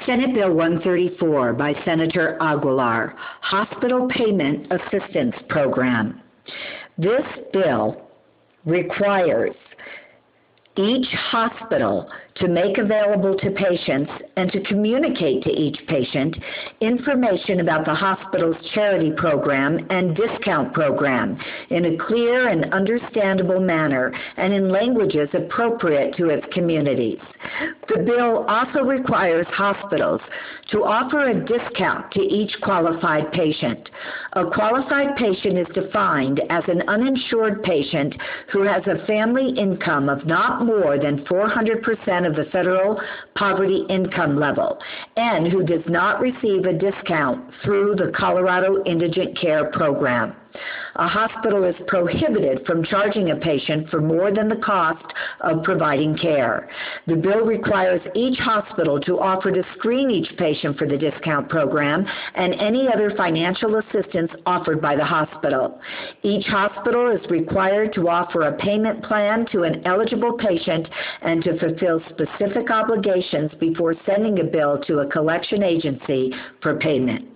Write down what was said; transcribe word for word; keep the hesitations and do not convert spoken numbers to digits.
Senate Bill one thirty-four by Senator Aguilar, Hospital Payment Assistance Program. This bill requires each hospital to make available to patients and to communicate to each patient information about the hospital's charity program and discount program in a clear and understandable manner and in languages appropriate to its communities. The bill also requires hospitals to offer a discount to each qualified patient. A qualified patient is defined as an uninsured patient who has a family income of not more than four hundred percent of the federal poverty income level and who does not receive a discount through the Colorado Indigent Care Program. A hospital is prohibited from charging a patient for more than the cost of providing care. The bill requires each hospital to offer to screen each patient for the discount program and any other financial assistance offered by the hospital. Each hospital is required to offer a payment plan to an eligible patient and to fulfill specific obligations before sending a bill to a collection agency for payment.